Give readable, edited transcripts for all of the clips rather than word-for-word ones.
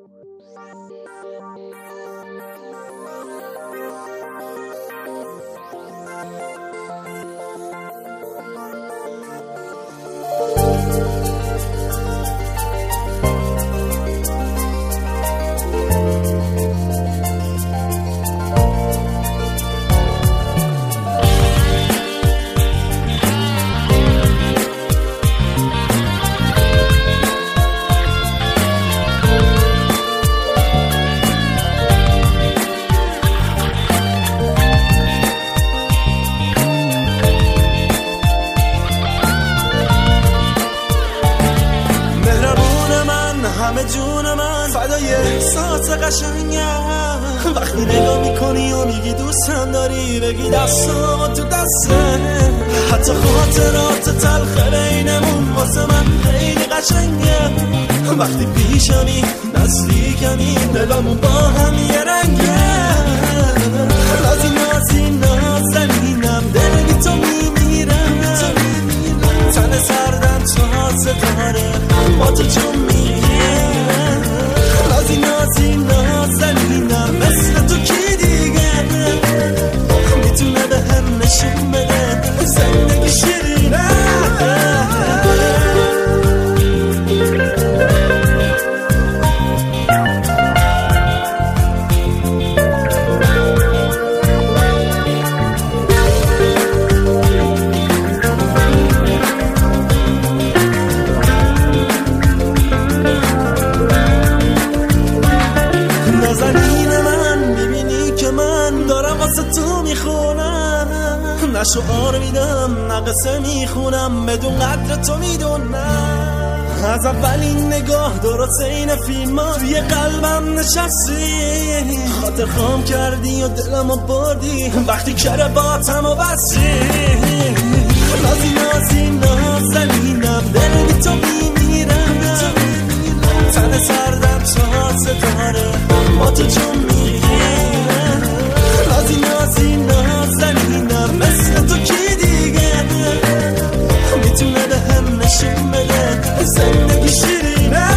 همه جون من فدای احساس قشنگم وقتی نگاه میکنی و میگی دوستم داری بگی دستم تو دسته حتی خاطرات تلخ بینمون واسه من خیلی قشنگه وقتی پیشمی نزدیکمی دلمون با هم یه رنگه نازی نازی نازنینم دل بی تو میمیرم تن سردم تازه داره با تو جون نازی نازی نازنینم مثل تو کی دیگه میتونه به هم نشون بده زندگی شیرینه تو میخونم نه شعار میدم نه قصه میخونم بدون قدر تو میدونم از اولین نگاه درست این فیلم ها توی قلبم نشستی خاطر خام کردی و دلمو بردی وقتی کرباتم و بستی نازی نازی نازنینم دل بی تو میمیرم تن سردم تازه داره با تو جون میگیرم نازی نازی نازنینم مثل تو کی دیگه میتونه به هم نشون بده زندگی شیرینه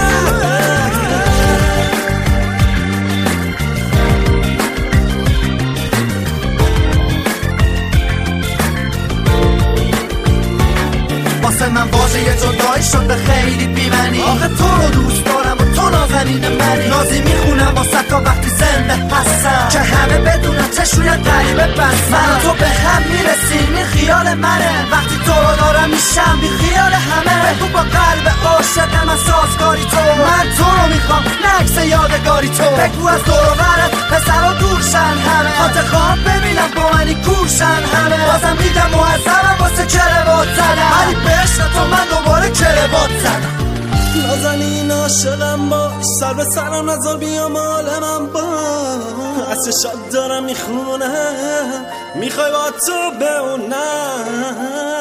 واسه من واژه جدایی شد به خیلی بی‌معنی آخه تو رو دوست دارم و تو نازنین منی نازی میخونم واسه تا وقتی زنده هستم که همه بدونم چشویت غریبه بس من تو به هم میرسیم این خیال منه وقتی تو رو دارم میشم بی خیال همه تو با قلب عاشق من سازگاری تو من تو رو میخوام نه عکس یادگاری تو بگو از دور و برت پسرا دورشن همه خاطر خواب ببینم با منی کورشن همه بازم میگم معذبم واسه کروات زدم ولی به عشق تو من دوباره کروات زدم نازنین عاشقم باش سر به سرم نذار بیا مال من باش از چشات دارم میخونم میخوای با تو بمونم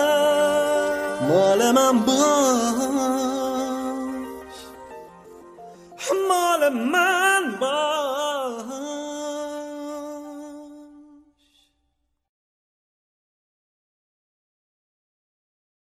مال من باش مال من باش